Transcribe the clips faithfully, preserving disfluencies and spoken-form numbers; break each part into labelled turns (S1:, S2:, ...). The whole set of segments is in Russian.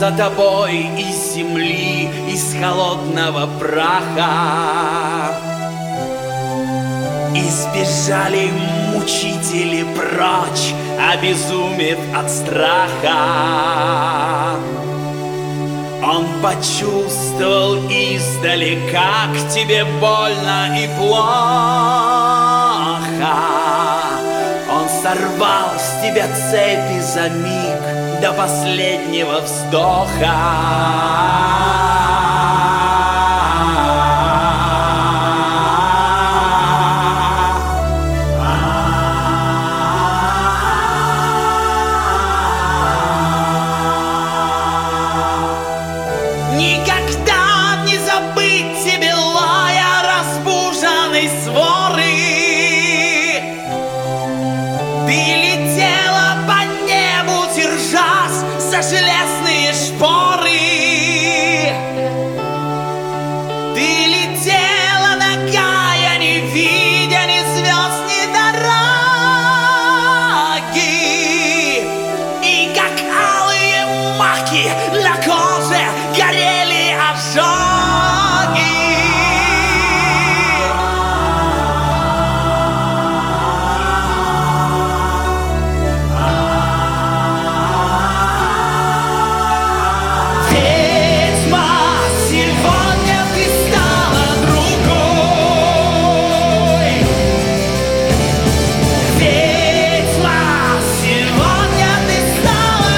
S1: за тобой из земли, из холодного праха. И сбежали мучители прочь, обезумев от страха. Он почувствовал издали, как тебе больно и плохо. Он сорвал с тебя цепи за миг до последнего вздоха.
S2: Никогда не забыть тебе лая разбуженной своры. Ты летела по небу, держась за железные шпоры. Ты летела нагая, не видя ни звезд, ни дороги. И как алые маки на коже горели ожоги. Ведьма, сегодня ты стала другой. Ведьма, сегодня ты стала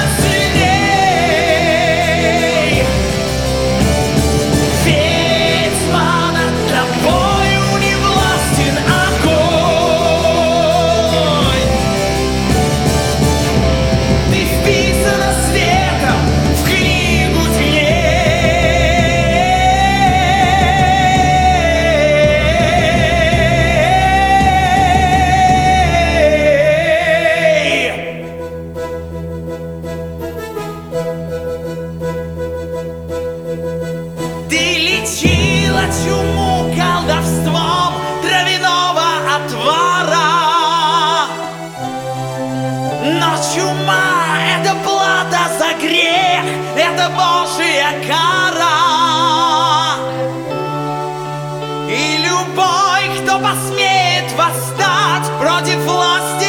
S2: сильней. Ведьма, над тобою не властен огонь. Ты вписана светом в книгу теней. Ты лечила чуму колдовством травяного отвара. Но чума — это плата за грех, это Божья кара. И любой, кто посмеет восстать против власти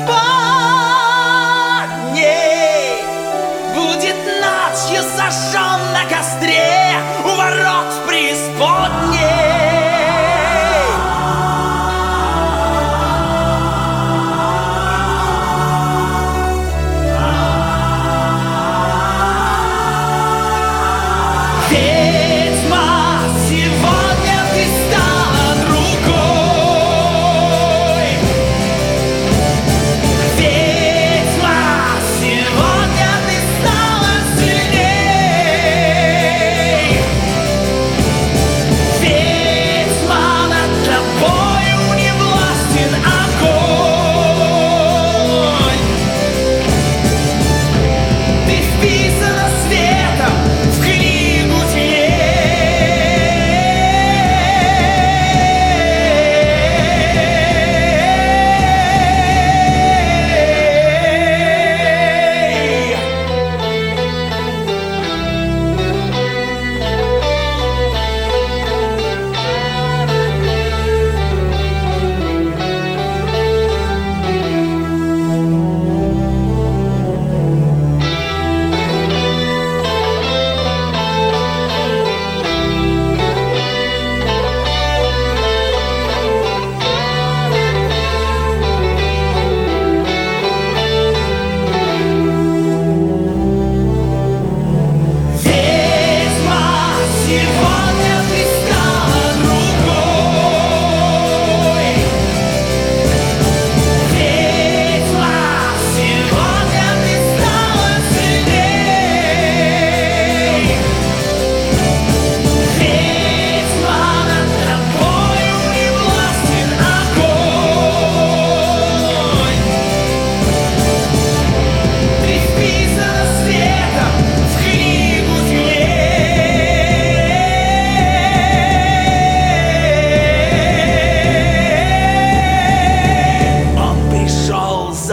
S2: Господней, будет ночью сожжен на костре у ворот преисподней. Ведьма, сегодня ты стала другой.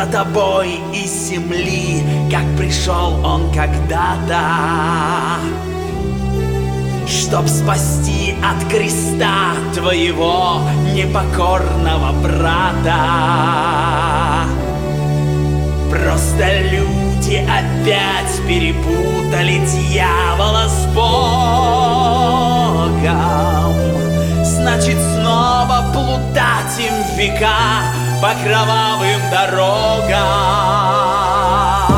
S1: тобой из земли, как пришел он когда-то, чтоб спасти от креста твоего непокорного брата. Просто люди опять перепутали дьявола с Богом. Значит, снова плутать им века по кровавым дорогам.